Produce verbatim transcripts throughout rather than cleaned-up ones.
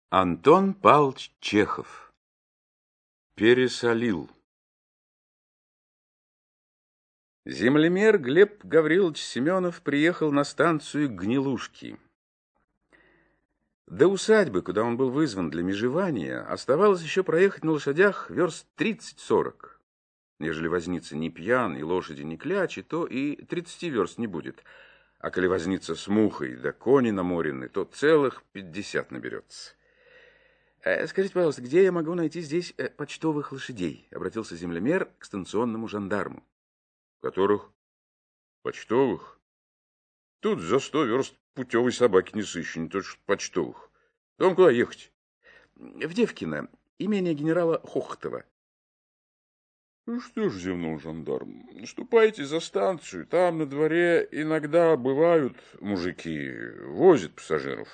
Антон Павлович Чехов. Пересолил. Землемер Глеб Гаврилович Семенов приехал на станцию Гнилушки. До усадьбы, куда он был вызван для межевания, оставалось еще проехать на лошадях верст тридцать-сорок. Нежели возница не пьян и лошади не клячи, то и тридцати верст не будет. А коли возница с мухой, да кони наморены, то целых пятьдесят наберется. «Скажите, пожалуйста, где я могу найти здесь почтовых лошадей?» — обратился землемер к станционному жандарму. «Которых? Почтовых? Тут за сто верст путевой собаки не сыщу, не то что почтовых. Да вам куда ехать?» «В Девкино, имение генерала Хохотова». «Ну что ж, зевнул жандарм, ступайте за станцию, там на дворе иногда бывают мужики, возят пассажиров».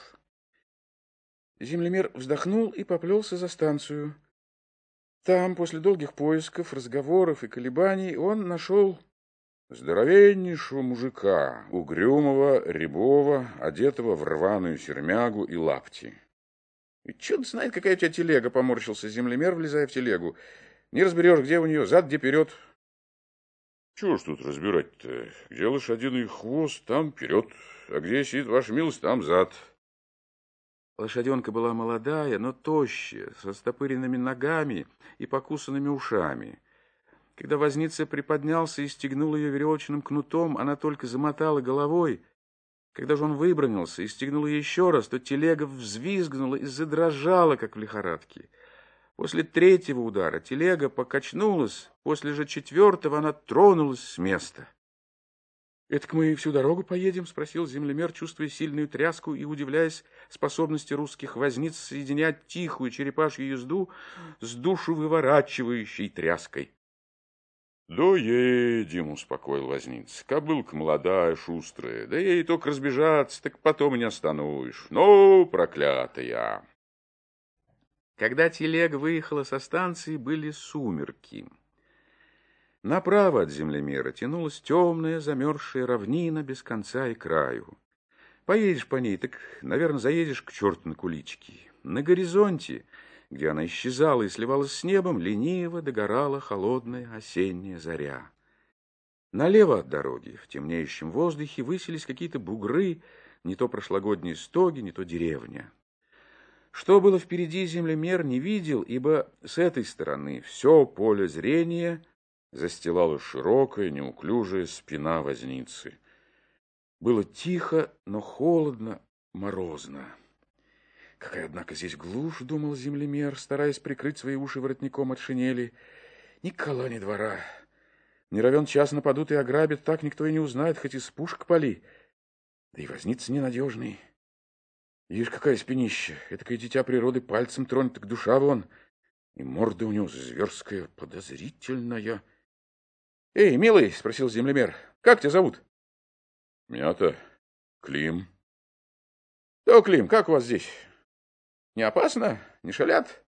Землемер вздохнул и поплелся за станцию. Там, после долгих поисков, разговоров и колебаний, он нашел здоровеннейшего мужика, угрюмого, рябого, одетого в рваную сермягу и лапти. «И чудо знает, какая у тебя телега!» — поморщился землемер, влезая в телегу. «Не разберешь, где у нее зад, где вперед». «Чего ж тут разбирать-то? Где лошадиный хвост, там вперед, а где сидит ваша милость, там зад». Лошаденка была молодая, но тощая, со стопыренными ногами и покусанными ушами. Когда возница приподнялся и стегнул ее веревочным кнутом, она только замотала головой. Когда же он выбранился и стегнул ее еще раз, то телега взвизгнула и задрожала, как в лихорадке. После третьего удара телега покачнулась, после же четвертого она тронулась с места. «Этак мы всю дорогу поедем?» — спросил землемер, чувствуя сильную тряску и удивляясь способности русских возниц соединять тихую черепашью езду с душу выворачивающей тряской. «Доедем», — успокоил возниц. «Кобылка молодая, шустрая, да ей только разбежаться, так потом и не остановишь. Ну, проклятая!» Когда телега выехала со станции, были сумерки. Направо от землемера тянулась темная замерзшая равнина без конца и краю. Поедешь по ней, так, наверное, заедешь к черту на кулички. На горизонте, где она исчезала и сливалась с небом, лениво догорала холодная осенняя заря. Налево от дороги, в темнеющем воздухе, высились какие-то бугры, не то прошлогодние стоги, не то деревня. Что было впереди, землемер не видел, ибо с этой стороны все поле зрения застилала широкая, неуклюжая спина возницы. Было тихо, но холодно, морозно. «Какая, однако, здесь глушь!» — думал землемер, стараясь прикрыть свои уши воротником от шинели. «Ни кола, ни двора. Не равен час нападут и ограбят, так никто и не узнает, хоть из пушек пали. Да и возница ненадежный. Видишь, какая спинища! Этакое дитя природы пальцем тронет, так душа вон. И морда у него зверская, подозрительная». «Эй, милый!» — спросил землемер. «Как тебя зовут?» «Меня-то Клим». «Да, Клим, как у вас здесь? Не опасно? Не шалят?»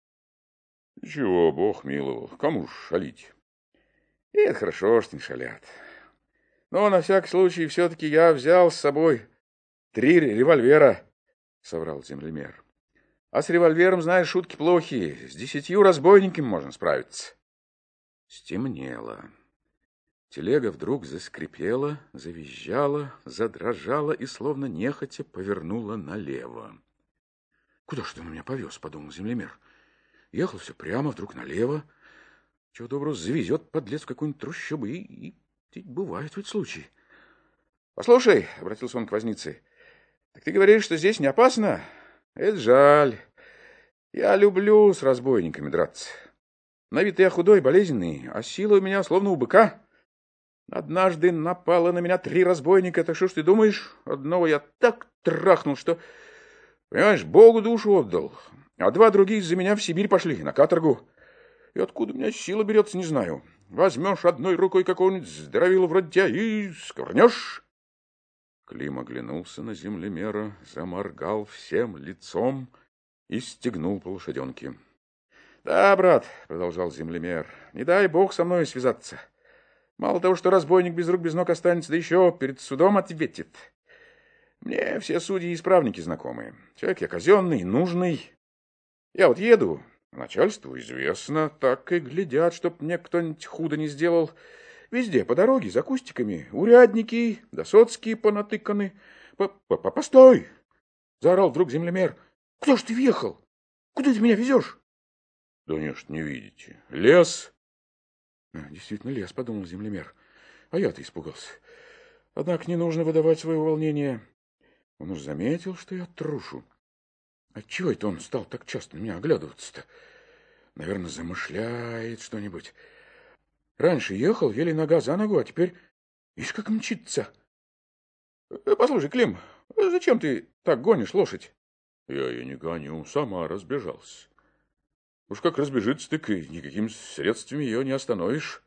«Чего, Бог миловал, кому ж шалить?» «И это хорошо, что не шалят. Но на всякий случай все-таки я взял с собой три револьвера», — соврал землемер. «А с револьвером, знаешь, шутки плохие. С десятью разбойниками можно справиться». Стемнело. Телега вдруг заскрипела, завизжала, задрожала и, словно нехотя, повернула налево. «Куда ж ты на меня повез?» — подумал землемер. Ехал все прямо, вдруг налево. Чего доброго, завезет подлец в какую-нибудь трущобу, и, и, и бывает ведь случай. «Послушай», — обратился он к вознице, — «так ты говоришь, что здесь не опасно? Это жаль. Я люблю с разбойниками драться. На вид я худой, болезненный, а сила у меня словно у быка. Однажды напало на меня три разбойника, так что ж ты думаешь? Одного я так трахнул, что, понимаешь, Богу душу отдал, а два других за меня в Сибирь пошли, на каторгу. И откуда у меня сила берется, не знаю. Возьмешь одной рукой какого-нибудь здоровила вроде тебя и сковырнешь». Клим оглянулся на землемера, заморгал всем лицом и стегнул по лошаденке. «Да, брат, — продолжал землемер, — не дай Бог со мной связаться. Мало того, что разбойник без рук без ног останется, да еще перед судом ответит. Мне все судьи и исправники знакомые. Человек я казенный, нужный. Я вот еду, начальству известно, так и глядят, чтоб мне кто-нибудь худо не сделал. Везде по дороге, за кустиками, урядники, досоцкие понатыканы. Постой! Заорал вдруг землемер. Куда ж ты въехал? Куда ты меня везешь? Да нет, не видите. Лес. А, действительно лес, подумал землемер. А я-то испугался. Однако не нужно выдавать своего волнения. Он уж заметил, что я трушу. Отчего это он стал так часто на меня оглядываться-то? Наверное, замышляет что-нибудь. Раньше ехал, еле нога за ногу, а теперь, видишь, как мчится. Послушай, Клим, зачем ты так гонишь лошадь? Я ее не гоню, сама разбежалась. Уж как разбежится, так и никакими средствами ее не остановишь.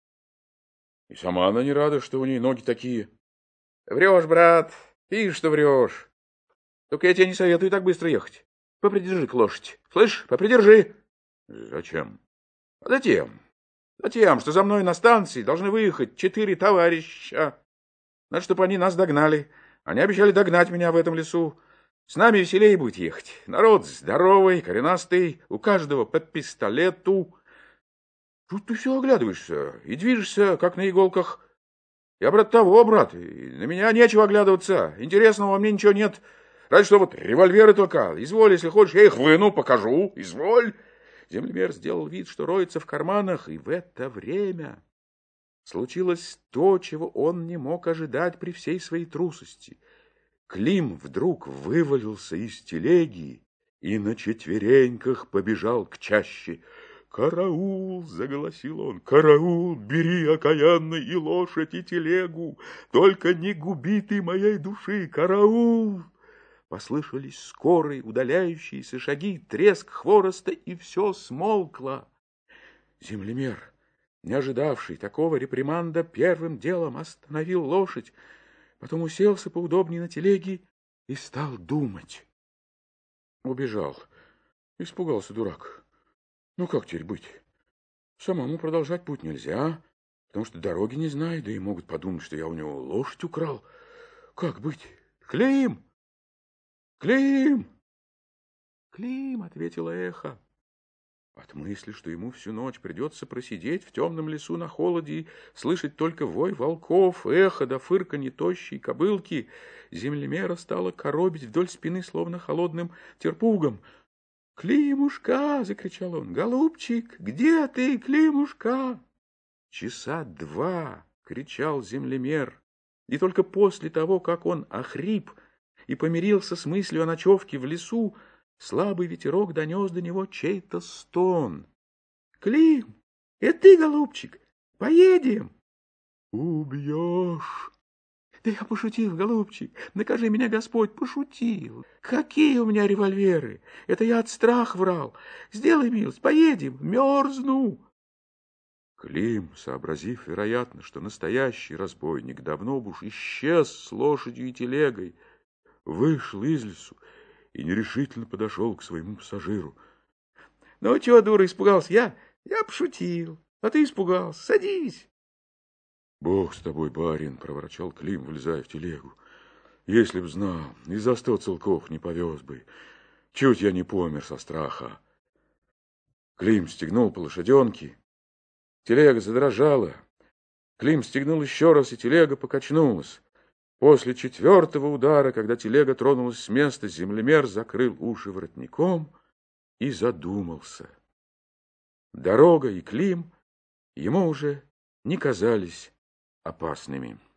И сама она не рада, что у ней ноги такие. Врешь, брат, видишь, что врешь. Только я тебе не советую так быстро ехать. Попридержи к лошадь. Слышь, попридержи. Зачем? Затем. Затем, что за мной на станции должны выехать четыре товарища. Надо, чтобы они нас догнали. Они обещали догнать меня в этом лесу. С нами веселее будет ехать. Народ здоровый, коренастый, у каждого по пистолету. Тут ты все оглядываешься и движешься, как на иголках. Я, брат, того, брат, и на меня нечего оглядываться. Интересного во мне ничего нет. Разве что вот револьверы только. Изволь, если хочешь, я их выну, покажу. Изволь. Землемер сделал вид, что роется в карманах, и в это время случилось то, чего он не мог ожидать при всей своей трусости. Клим вдруг вывалился из телеги и на четвереньках побежал к чаще. «Караул!» — заголосил он. «Караул! Бери окаянно и лошадь, и телегу! Только не губи ты моей души! Караул!» Послышались скорые удаляющиеся шаги, треск хвороста, и все смолкло. Землемер, не ожидавший такого реприманда, первым делом остановил лошадь, потом уселся поудобнее на телеге и стал думать. Убежал. Испугался дурак. Ну, как теперь быть? Самому продолжать путь нельзя, потому что дороги не знаю, да и могут подумать, что я у него лошадь украл. Как быть? Клим! Клим! Клим, ответило эхо. От мысли, что ему всю ночь придется просидеть в темном лесу на холоде и слышать только вой волков, эхо да фырканье тощей кобылки, землемера стало коробить вдоль спины, словно холодным терпугом. «Климушка!» — закричал он. «Голубчик, где ты, Климушка?» Часа два кричал землемер, и только после того, как он охрип и помирился с мыслью о ночевке в лесу, слабый ветерок донес до него чей-то стон. «Клим, это ты, голубчик? Поедем!» «Убьешь!» «Да я пошутил, голубчик, накажи меня Господь, пошутил. Какие у меня револьверы? Это я от страха врал. Сделай милость, поедем, мерзну!» Клим, сообразив, вероятно, что настоящий разбойник давно бы уж исчез с лошадью и телегой, вышел из лесу и нерешительно подошел к своему пассажиру. — Ну, чего, дура, испугался? Я? Я пошутил. А ты испугался. Садись. — Бог с тобой, барин, — проворчал Клим, влезая в телегу. — Если б знал, и за сто целков не повез бы. Чуть я не помер со страха. Клим стегнул по лошаденке. Телега задрожала. Клим стегнул еще раз, и телега покачнулась. После четвертого удара, когда телега тронулась с места, землемер закрыл уши воротником и задумался. Дорога и Клим ему уже не казались опасными.